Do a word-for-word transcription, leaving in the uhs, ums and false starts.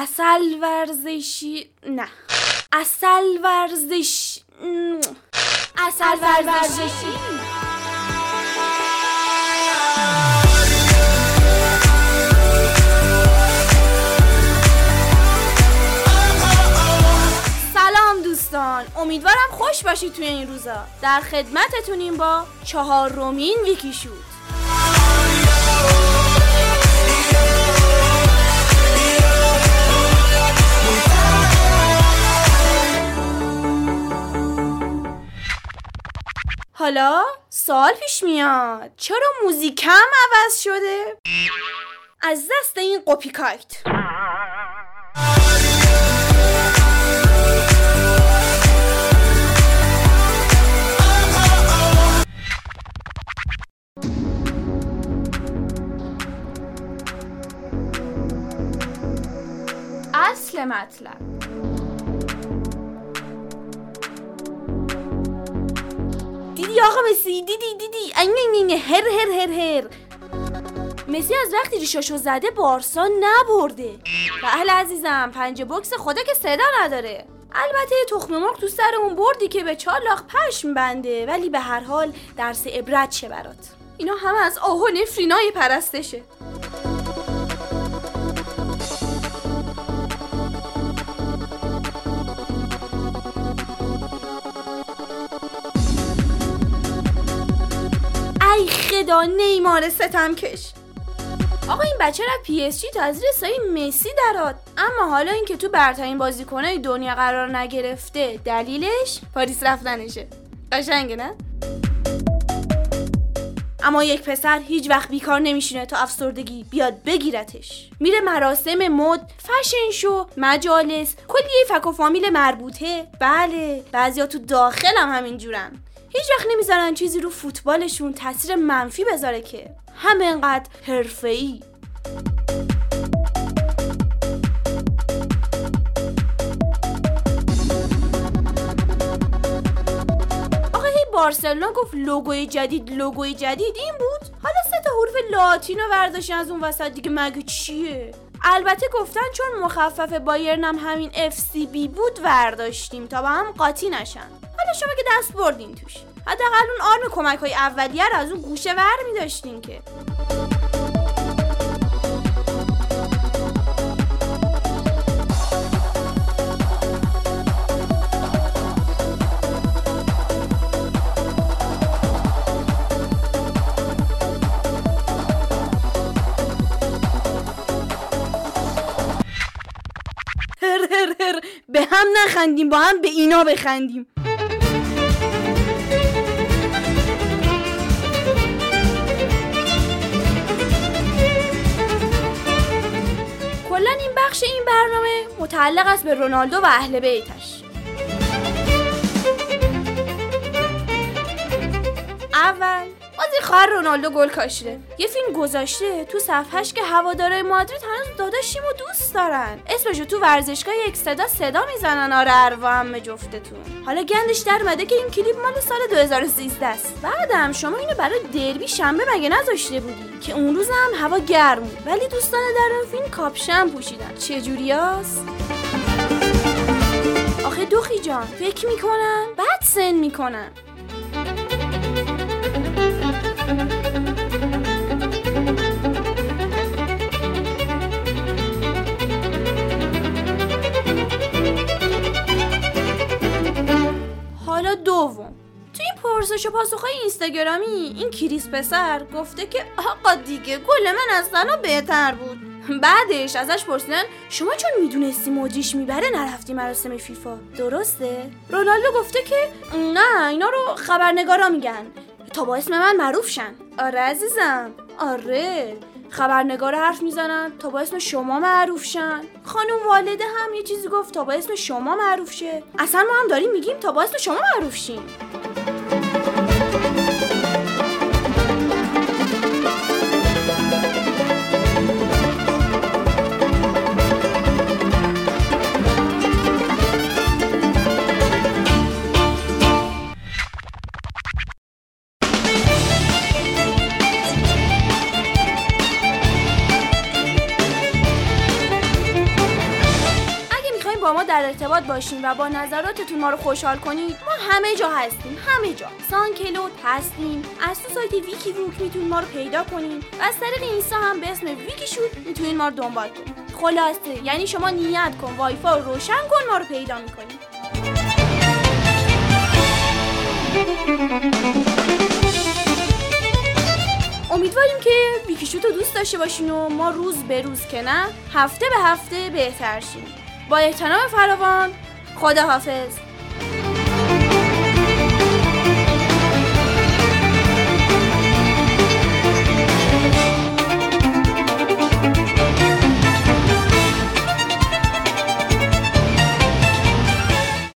عسل ورزشی نه عسل ورزش عسل ورزشی سلام دوستان، امیدوارم خوش باشید توی این روزا. در خدمتتونیم با چهارمین ویکی شوت. حالا سوال پیش میاد، چرا موزیکم عوض شده؟ از دست این قپیکایت. اصل مطلب: دیدی آقا مسی؟ دیدی دیدی اینگه هر هر هر هر مسی از وقتی ریشاشو زده بارسا نبرده. بله عزیزم، پنج بوکس خدا که صدا نداره. البته تخم مرغ تو سر اون بردی که به چالاخ پشم بنده، ولی به هر حال درس عبرت شه برات. اینا همه از آه و نفرینای پرستشه. ای خدا، نیمار ستمکش. آقا این بچه را پی اس جی تا از زیر سایه مسی درآد، اما حالا این که تو برترین بازیکنای دنیا قرار نگرفته، دلیلش پاریس رفتنشه. قشنگه نه؟ اما یک پسر هیچ وقت بیکار نمیشینه تا افسردگی بیاد بگیرتش. میره مراسم مد، فشن شو، مجالس، کلیه فک و فامیل مربوطه. بله، بعضیا تو داخل هم همین جورن. هیچ وقت نمیذارن چیزی رو فوتبالشون تاثیر منفی بذاره که همه انقدر حرفه‌ای. آقا هی بارسلونا گفت لوگوی جدید لوگوی جدید این بود؟ حالا سه تا حروف لاتینو برداشتن از اون وسط، دیگه مگه چیه؟ البته گفتن چون مخفف بایرن هم همین اف سی بی بود برداشتیم تا با هم قاطی نشن. حالا شما که دست بردین توش، حداقل اون آرم کمک‌های اولیه رو از اون گوشه ور می‌داشتین که. هر هر هر به هم نخندیم، با هم به اینا بخندیم. کلا این بخش این برنامه متعلق است به رونالدو و اهل بیتش. اول بازی خواهر رونالدو گل کاشته. یه فیلم گذاشته تو صفحهش که هوادارهای مادرید هنوز داداشیمو دوست دارن، اسمشو تو ورزشگاه یک صدا صدا میزنن. آره اروا هم جفتتون. حالا گندش در اومده که این کلیپ مال سال دو هزار و سیزده است. بعدم شما اینو برای دربی شنبه مگه نذاشته بودی که اون روز هم هوا گرم بود، ولی دوستان در اون فیلم کاپشن پوشیدن. چه جوریاست؟ آخه دوخی جان، فکر میکنن بعد سن میکنن. حالا دوم، تو این پرسش و پاسخهای اینستاگرامی این کریس پسر گفته که آقا دیگه گل من از زنا بهتر بود. بعدش ازش پرسیدن شما چون میدونستی مدریش میبره نرفتی مراسم فیفا، درسته؟ رونالدو گفته که نه، اینا رو خبرنگارا میگن تا با اسم من معروف شن. آره عزیزم، آره، خبرنگار حرف میزنن تا با اسم شما معروف شن. خانم والده هم یه چیزی گفت تا با اسم شما معروف شه. اصلا ما هم داریم میگیم تا با اسم شما معروف شیم. ما در ارتباط باشین و با نظراتتون ما رو خوشحال کنید. ما همه جا هستیم، همه جا. سانکلود هستیم. از تو سایت ویکی ووک میتونید ما رو پیدا کنین و از طریق اینستا هم به اسم ویکی شود میتونید ما رو دنبال کنین. خلاصه یعنی شما نیت کن، وایفای رو روشن کن، ما رو پیدا میکنین. امیدواریم که ویکیشوت رو دوست داشته باشین و ما روز به روز که نه هفته به هفته بهتر شیم. با احترام فراوان، خداحافظ.